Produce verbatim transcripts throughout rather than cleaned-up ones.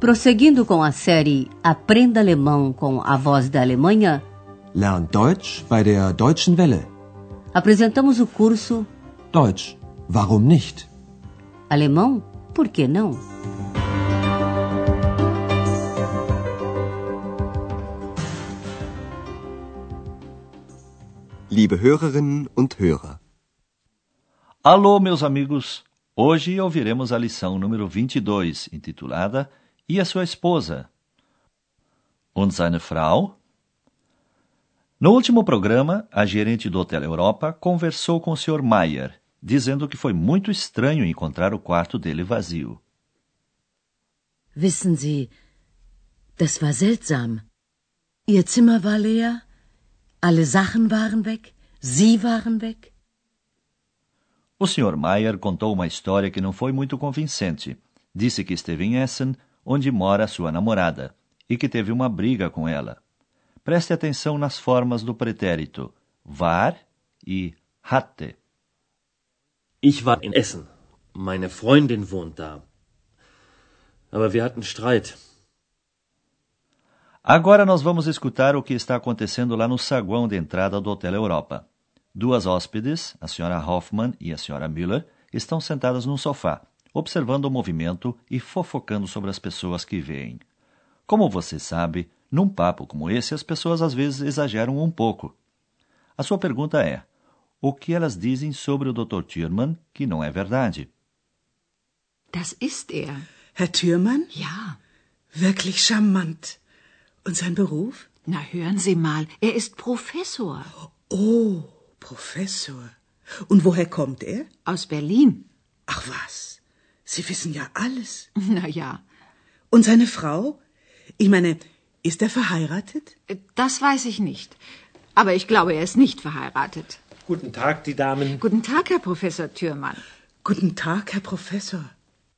Prosseguindo com a série Aprenda Alemão com a Voz da Alemanha, Lern Deutsch bei der Deutschen Welle. Apresentamos o curso Deutsch, warum nicht? Alemão, por que não? Liebe Hörerinnen und Hörer. Alô, meus amigos! Hoje ouviremos a lição número vinte e dois, intitulada E a sua esposa? Und seine Frau? No último programa, a gerente do Hotel Europa conversou com o senhor Mayer, dizendo que foi muito estranho encontrar o quarto dele vazio. Wissen Sie, das war seltsam. Ihr Zimmer war leer, alle Sachen waren weg, Sie waren weg. O senhor Mayer contou uma história que não foi muito convincente. Disse que esteve em Essen, onde mora sua namorada, e que teve uma briga com ela. Preste atenção nas formas do pretérito war e hatte. Ich war in Essen. Meine Freundin wohnt da. Aber wir hatten Streit. Agora nós vamos escutar o que está acontecendo lá no saguão de entrada do Hotel Europa. Duas hóspedes, a senhora Hoffmann e a senhora Müller, estão sentadas num sofá, observando o movimento e fofocando sobre as pessoas que veem. Como você sabe, num papo como esse, as pessoas às vezes exageram um pouco. A sua pergunta é, o que elas dizem sobre o doutor Thürmann que não é verdade? Das ist er. Herr Thürmann? Ja. Wirklich charmant. Und sein Beruf? Na, hören Sie mal, er ist Professor. Oh, Professor. Und woher kommt er? Aus Berlin. Ach was, Sie wissen ja alles. Na ja. Und seine Frau? Ich meine, ist er verheiratet? Das weiß ich nicht. Aber ich glaube, er ist nicht verheiratet. Guten Tag, die Damen. Guten Tag, Herr Professor Thürmann. Guten Tag, Herr Professor.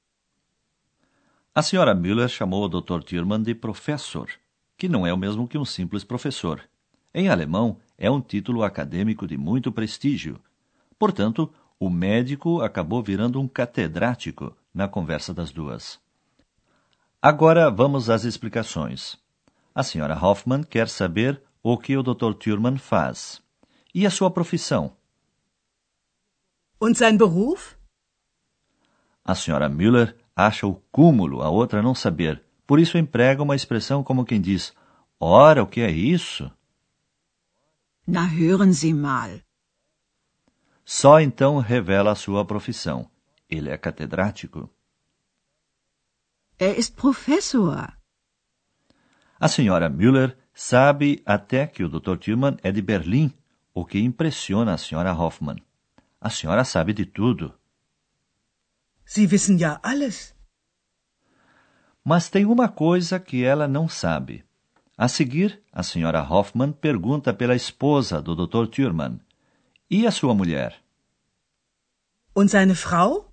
A senhora Müller chamou o doutor Thürmann de Professor, que não é o mesmo que um simples professor. Em alemão, é um título acadêmico de muito prestígio. Portanto, o médico acabou virando um catedrático na conversa das duas. Agora vamos às explicações. A senhora Hoffmann quer saber o que o doutor Thürmann faz. E a sua profissão? Und sein Beruf? A senhora Müller acha o cúmulo a outra não saber. Por isso emprega uma expressão como quem diz, ora, o que é isso? Na, hören Sie mal. Só então revela a sua profissão. Ele é catedrático. Er ist Professor. A senhora Müller sabe até que o doutor Thürmann é de Berlim, o que impressiona a senhora Hoffmann. A senhora sabe de tudo. Sie wissen ja alles. Mas tem uma coisa que ela não sabe. A seguir, a senhora Hoffmann pergunta pela esposa do doutor Thürmann. E a sua mulher? Und seine Frau?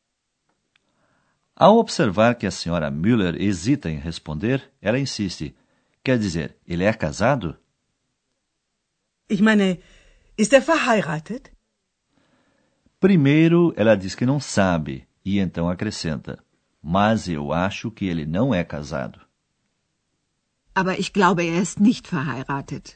Ao observar que a senhora Müller hesita em responder, ela insiste. Quer dizer, ele é casado? Ich meine, ist er verheiratet? Primeiro, ela diz que não sabe, e então acrescenta. Mas eu acho que ele não é casado. Aber ich glaube, er ist nicht verheiratet.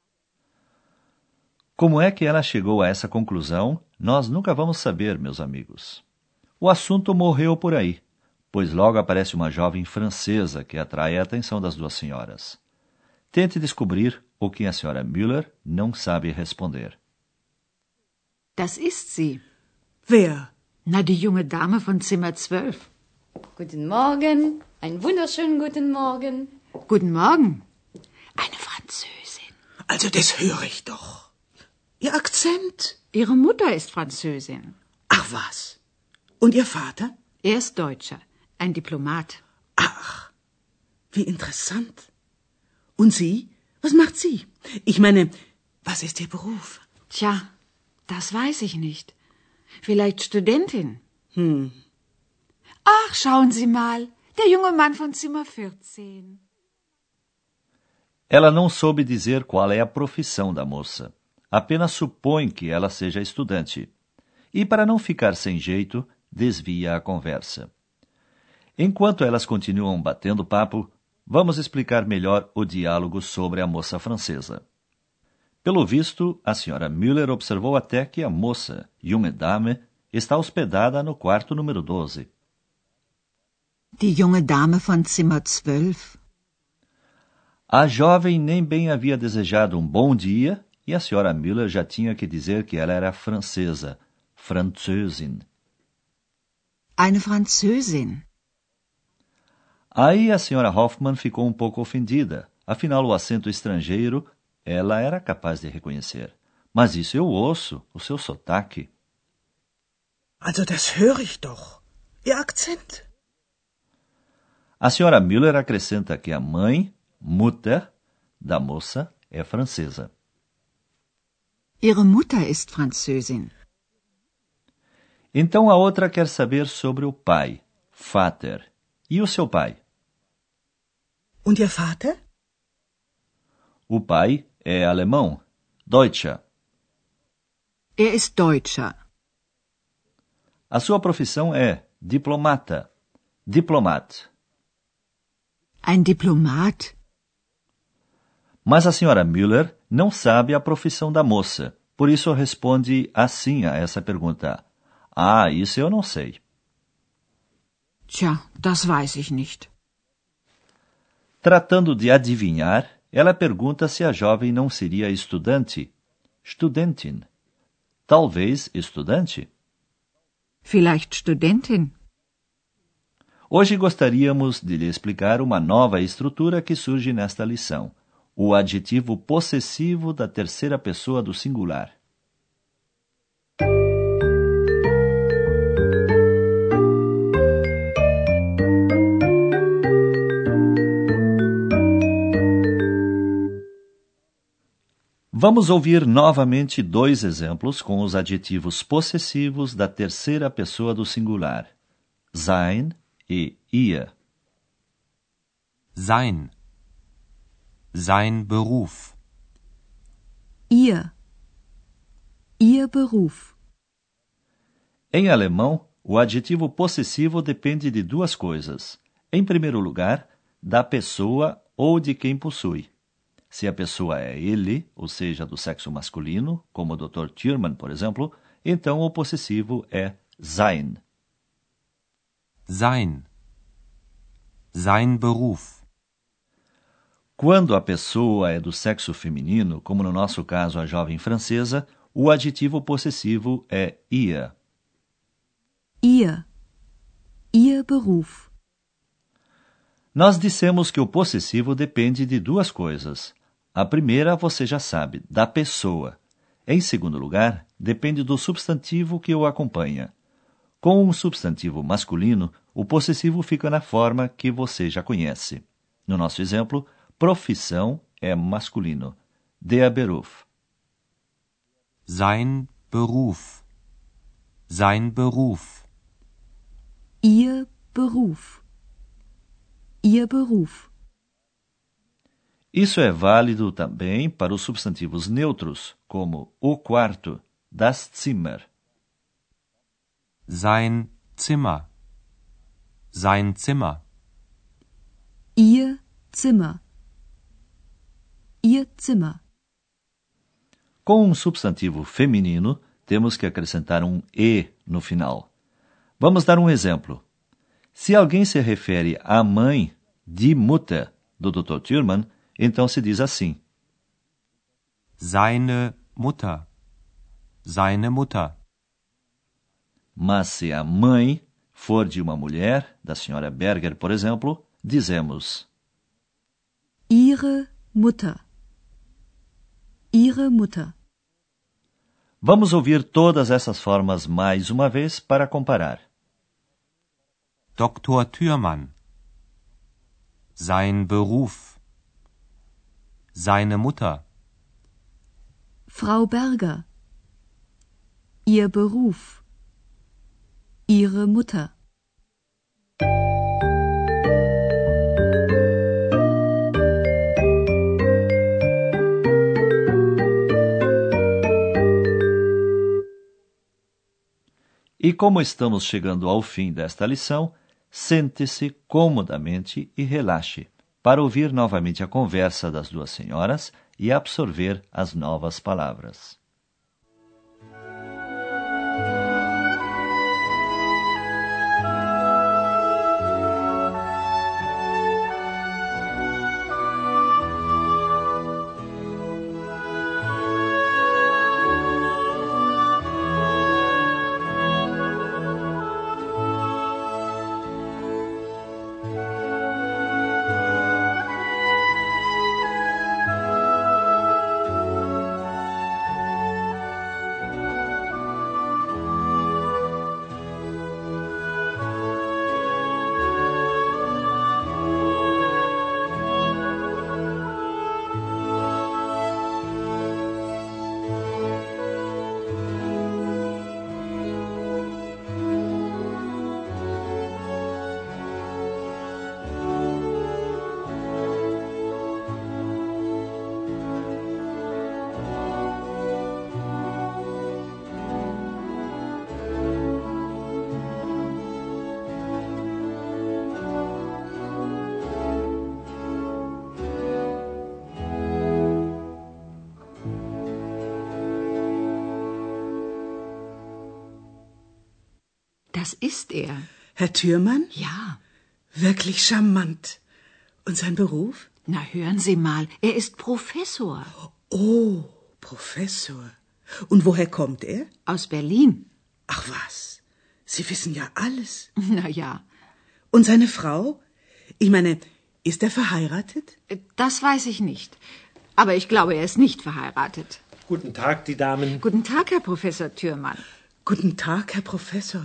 Como é que ela chegou a essa conclusão, nós nunca vamos saber, meus amigos. O assunto morreu por aí, pois logo aparece uma jovem francesa que atrai a atenção das duas senhoras. Tente descobrir o que a senhora Müller não sabe responder. Das ist sie. Wer? Na, die junge Dame von Zimmer zwölf. Guten Morgen, einen wunderschönen guten Morgen. Guten Morgen. Eine Französin. Also das höre ich doch. Ihr Akzent? Ihre Mutter ist Französin. Ach was. Und Ihr Vater? Er ist Deutscher, ein Diplomat. Ach, wie interessant. Und Sie? Was macht sie? Ich meine, was ist Ihr Beruf? Tja, das weiß ich nicht. Vielleicht Studentin. Hm. Ach, schauen Sie mal, der junge Mann von Zimmer vierzehn. Ela não soube dizer qual é a profissão da moça. Apenas supõe que ela seja estudante. E para não ficar sem jeito, desvia a conversa. Enquanto elas continuam batendo papo, vamos explicar melhor o diálogo sobre a moça francesa. Pelo visto, a senhora Müller observou até que a moça, junge Dame, está hospedada no quarto número doze. Die junge Dame von Zimmer zwölf. A jovem nem bem havia desejado um bom dia e a senhora Müller já tinha que dizer que ela era francesa, Französin. Eine Französin. Aí a senhora Hoffmann ficou um pouco ofendida. Afinal, o acento estrangeiro ela era capaz de reconhecer. Mas isso eu ouço, o seu sotaque. Also das höre ich doch. Ihr Akzent. A senhora Müller acrescenta que a mãe, Mutter, da moça é francesa. Ihre Mutter ist Französin. Então a outra quer saber sobre o pai, Vater. E o seu pai? Und Ihr Vater? O pai é alemão, Deutscher. Er ist Deutscher. A sua profissão é diplomata, Diplomat. Ein Diplomat. Mas a senhora Müller não sabe a profissão da moça, por isso responde assim a essa pergunta. Ah, isso eu não sei. Tja, das weiß ich nicht. Tratando de adivinhar, ela pergunta se a jovem não seria estudante, Studentin. Talvez estudante. Vielleicht Studentin. Hoje gostaríamos de lhe explicar uma nova estrutura que surge nesta lição, o adjetivo possessivo da terceira pessoa do singular. Vamos ouvir novamente dois exemplos com os adjetivos possessivos da terceira pessoa do singular, sein e ihr. Sein. Sein Beruf. Ihr. Ihr Beruf. Em alemão, o adjetivo possessivo depende de duas coisas. Em primeiro lugar, da pessoa ou de quem possui. Se a pessoa é ele, ou seja, do sexo masculino, como o doutor Thürmann, por exemplo, então o possessivo é sein. Sein. Sein Beruf. Quando a pessoa é do sexo feminino, como no nosso caso a jovem francesa, o adjetivo possessivo é ihr. Ihr. Ihr Beruf. Nós dissemos que o possessivo depende de duas coisas. A primeira, você já sabe, da pessoa. Em segundo lugar, depende do substantivo que o acompanha. Com um substantivo masculino, o possessivo fica na forma que você já conhece. No nosso exemplo, profissão é masculino. Der Beruf. Sein Beruf. Sein Beruf. Ihr Beruf. Ihr Beruf. Isso é válido também para os substantivos neutros, como o quarto, das Zimmer. Sein Zimmer. Sein Zimmer. Ihr Zimmer. Ihr Zimmer. Com um substantivo feminino, temos que acrescentar um e no final. Vamos dar um exemplo. Se alguém se refere à mãe, die Mutter, do doutor Thürmann, então se diz assim. Seine Mutter. Seine Mutter. Mas se a mãe for de uma mulher, da senhora Berger, por exemplo, dizemos Ihre Mutter. Ihre Mutter. Vamos ouvir todas essas formas mais uma vez para comparar. Doktor Thürmann. Sein Beruf. Seine Mutter. Frau Berger. Ihr Beruf. Ihre Mutter. E como estamos chegando ao fim desta lição, sente-se comodamente e relaxe, para ouvir novamente a conversa das duas senhoras e absorver as novas palavras. Das ist er. Herr Thürmann? Ja. Wirklich charmant. Und sein Beruf? Na, hören Sie mal, er ist Professor. Oh, Professor. Und woher kommt er? Aus Berlin. Ach was, Sie wissen ja alles. Na ja. Und seine Frau? Ich meine, ist er verheiratet? Das weiß ich nicht. Aber ich glaube, er ist nicht verheiratet. Guten Tag, die Damen. Guten Tag, Herr Professor Thürmann. Guten Tag, Herr Professor.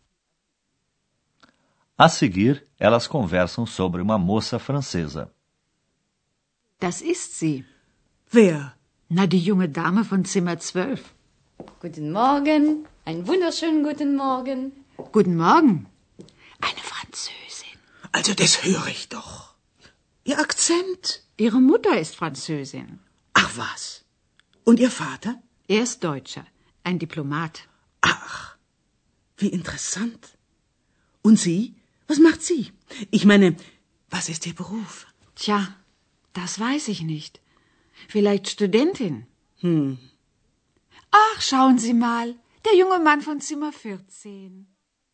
A seguir, elas conversam sobre uma moça francesa. Das ist sie. Wer? Na, die junge Dame von Zimmer zwölf. Guten Morgen, einen wunderschönen guten Morgen. Guten Morgen. Eine Französin. Also das höre ich doch. Ihr Akzent. Ihre Mutter ist Französin. Ach was. Und Ihr Vater? Er ist Deutscher, ein Diplomat. Ach, wie interessant. Und Sie? Was macht sie? Ich meine, was ist Ihr Beruf? Tja, das weiß ich nicht. Vielleicht Studentin. Hm. Ach, schauen Sie mal, der junge Mann von Zimmer vierzehn.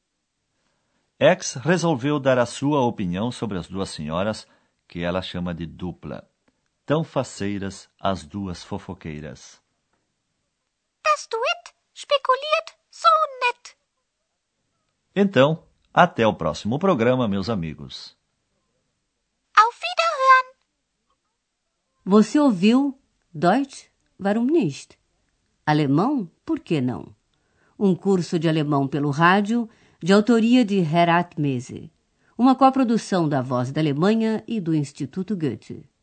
X resolveu dar a sua opinião sobre as duas senhoras, que ela chama de dupla. Tão faceiras as duas fofoqueiras. Das Duett spekuliert so nett. Então, até o próximo programa, meus amigos. Auf Wiederhören! Você ouviu Deutsch, warum nicht? Alemão, por que não? Um curso de alemão pelo rádio, de autoria de Herat Mese. Uma coprodução da Voz da Alemanha e do Instituto Goethe.